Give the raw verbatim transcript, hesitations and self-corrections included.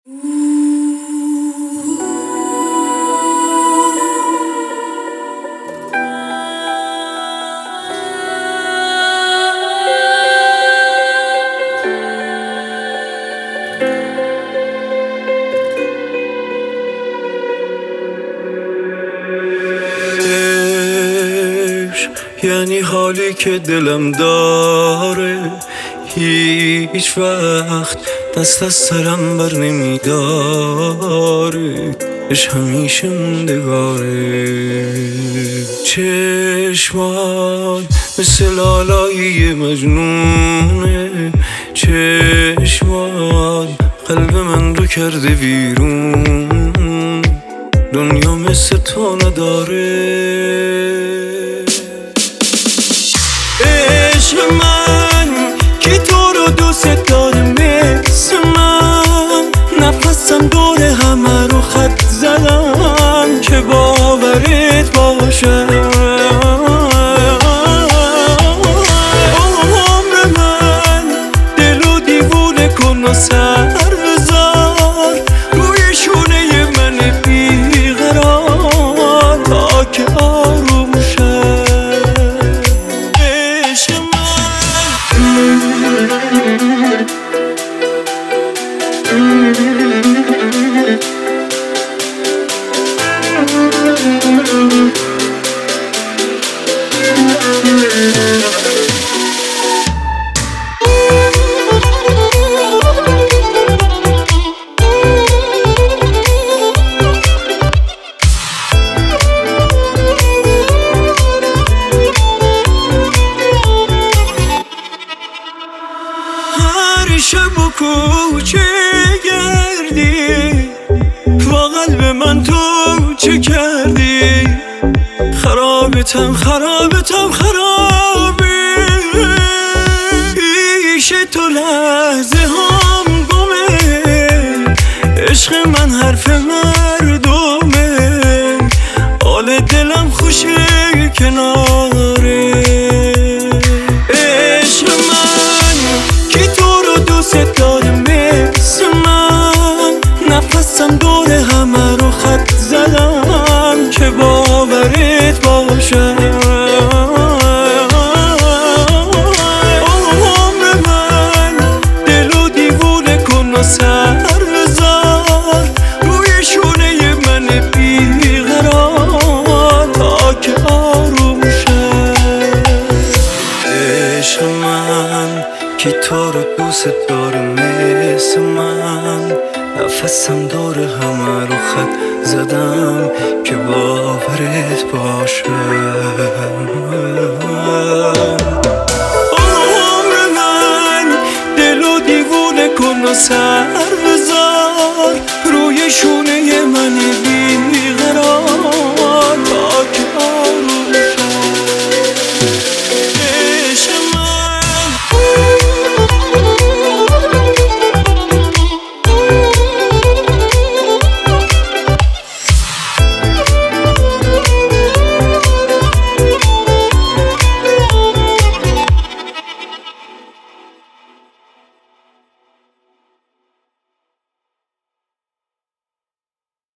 یعنی حالی که دلم داره هیچ وقت دست از سرم بر نمیداره، عشق همیشه موندگاره. چشمات مثل لالایی مجنونه، چشمات قلب من رو کرده ویرون، دنیا مثل تو نداره. عشق من که تو رو دوست داره مثل من، نفسم دور همه رو خط زدم که باورت باشه. عمر من دلو دیوونه کن و سر بذار روی شونه من بیقرار تا که آروم شه. هر شب و کوچه گردی با قلب من تو چه کردی؟ خرابتم خرابتم خرابی، پیش تو لحظه هم گمه، عشق من حرف مردمه، حال دلم خوشه کناره. عشق من که تو رو دوست داره مثل من، نفسم دور همه رو خط زدم که باورت باشه. عمر من دلو دیوونه کن و سر بذار روی شونه من بیقرار تا که آروم شه. عشق من که تو رو دوست داره مثل من، نفسم دور همه رو خط زدم که باورت باشه. عمر من دلو دیوونه کن و سر بذار روی شونه من بیقرار تا که آروم شه.